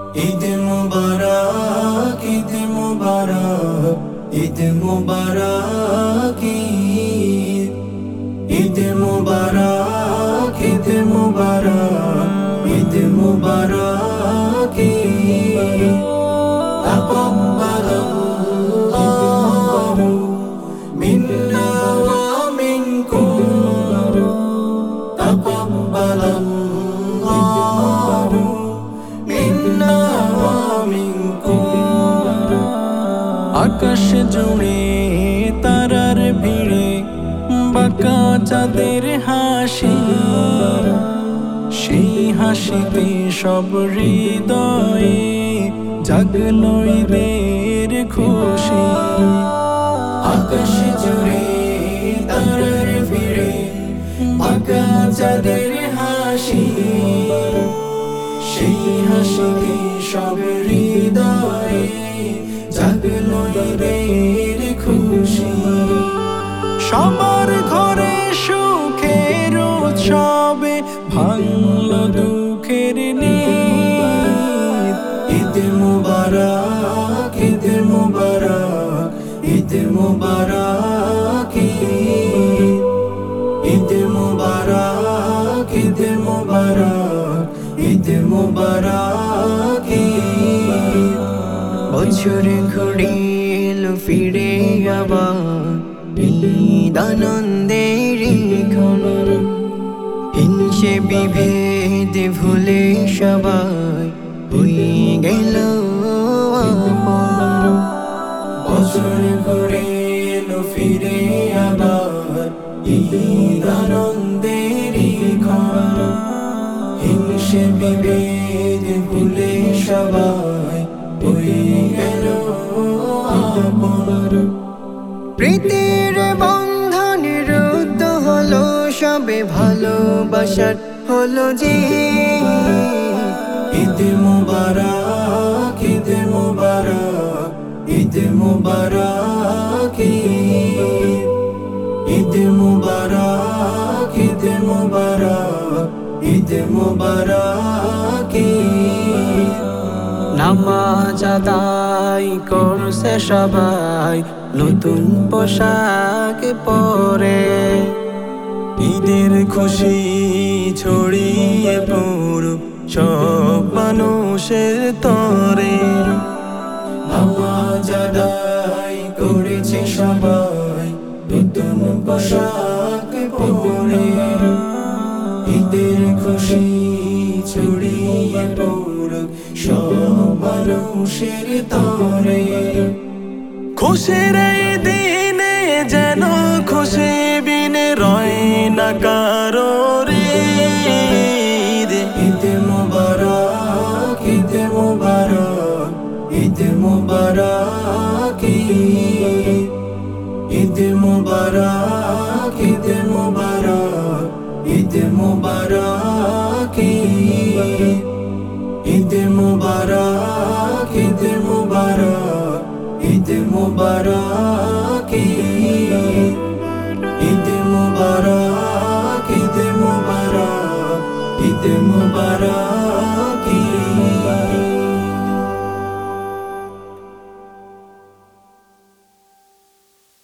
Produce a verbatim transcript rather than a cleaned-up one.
ঈদ মুবারক ঈদ মুবারক ঈদ মুবারক ঈদ মুবারক ঈদ মুবারক ঈদ মুবারক তাকাব্বালাল্লাহু মিন্না ওয়া মিনকুম তাকাব্বালাল্লাহু মিন্না ওয়া মিনকুম। আকাশ জুড়ে তারার ভিড়ে বাঁকা চাঁদের হাসি, সেই হাসিতে সব হৃদয়ে জাগলো ঈদের খুশি। আকাশ জুড়ে তারার ভিড়ে বাঁকা চাঁদের হাসি, সেই হাসিতে সব হৃদয়ে জাগলো ঈদের খুশি। সবার ঘরে সুখের উৎসবে ভাঙলো দুঃখের নীত। ঈদ মুবারক ঈদ মুবারক ঈদ মুবারক ঈদ মুবারক ঈদ মুবারক ঈদ মুবারক। বছর ঘুরিল ফিরে আবার ঈদ আনন্দের ক্ষণ, হিংসে বিভেদ ভুলে সবাই হয়ে গেল আপন। বছর ঘুরে এলো ফিরে আবার ঈদ আনন্দের ক্ষণ, হিংসে বিভেদ ভুলে সবাই হয়ে গেল আপন। প্রীতির বন্ধনে রুদ্ধ হলো সবে ভালোবাসার হলো যে। ঈদ মুবারক ঈদ মুবারক ঈদ মুবারক ঈদ মুবারক ঈদ মুবারক ঈদ মুবারক। নামাজ আদায় করছে সবাই নতুন পোশাক পরে, ঈদের খুশি ছড়িয়ে পুরো সব মানুষের তরে। নামাজ আদায় করেছে সবাই নতুন পোশাক পরে, ঈদের খুশি ছড়িয়ে পুরো সব মানুষের তরে। খুশির এই দিনে যেন খুশি বিনে রয় না কারো ঈদ। ঈদ মুবারক ঈদ মুবারক ঈদ মুবারক ঈদ মুবারক ঈদ মুবারক ঈদ মুবারক ঈদ মুবারক ঈদ মুবারক ঈদ মুবারক।